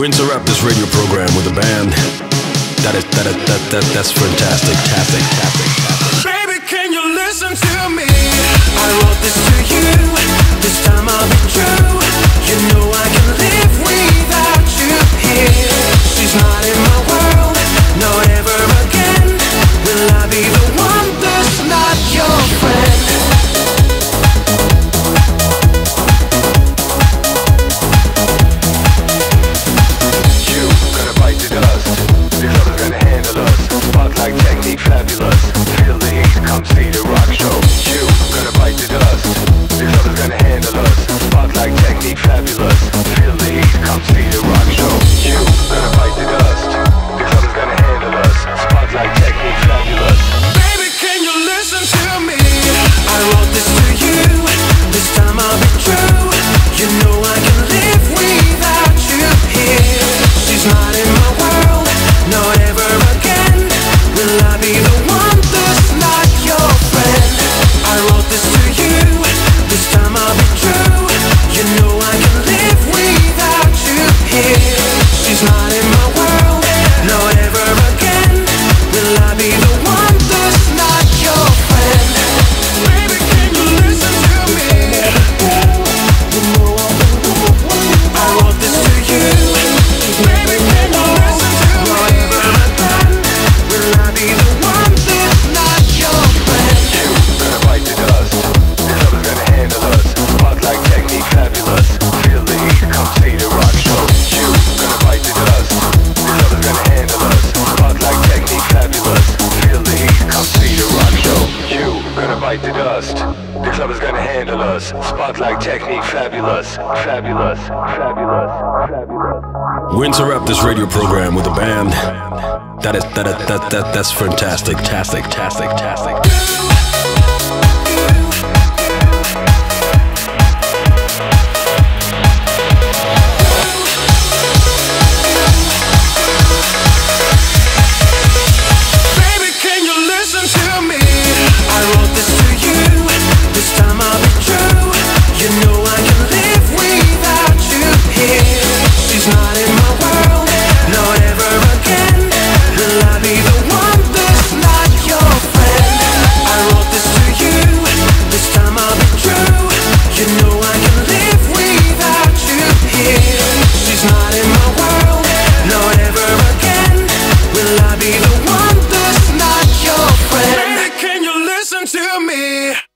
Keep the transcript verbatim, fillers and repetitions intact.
We interrupt this radio program with a band that is that is, that that that's fantastic, tastic, tastic, tastic. Baby, can you listen to me? I wrote this to you. This time I'll be true. You know I can live without you here. She's not in my world, not ever again. Will I be the one that's not your friend? You gonna bite the dust. This other's gonna handle us. Spark like technique, fabulous. Feel the heat, come see the rock show. You gonna bite the dust. This other's gonna handle us. Spark like technique, fabulous. Feel the heat, come see the rock show. You gonna bite the dust. This other's gonna handle us. Spark like technique, fabulous. Baby, can you listen to me? I wrote this to you. This time I'll be true. You know I can live without you here. She's not in my world, not ever again. Will I be the one that's not your friend? I wrote this to you. This time I'll be true. You know I can live without you here. She's not in my world, not ever again. Will I be the one that's not your friend? Baby, can you listen to me? I wrote this to you. Baby, can you listen to me? Not ever again. Will I be the one that's not your friend? You gonna bite the dust. This other's gonna handle us. Spark like technique, fabulous. Feel the heat, come see the rock show. You gonna bite the dust. This other's gonna handle us. Spark like technique, fabulous. Feel the heat, come see the rock show. You gonna bite the dust. This other's gonna handle us. Spark like technique, fabulous, fabulous, fabulous, fabulous. We interrupt this radio program with a band that is that is, that that that's fantastic, tastic, tastic, tastic. Baby, can you listen to me? I wrote this to you. This time I'll be true. You know I can live without you here. She's not in my world, not ever again. Will I be the one that's not your friend? I wrote this to you. This time I'll be true. You know I can live without you here. She's not in my world, not ever again. Will I be the one that's not your friend? Baby, can you listen to me?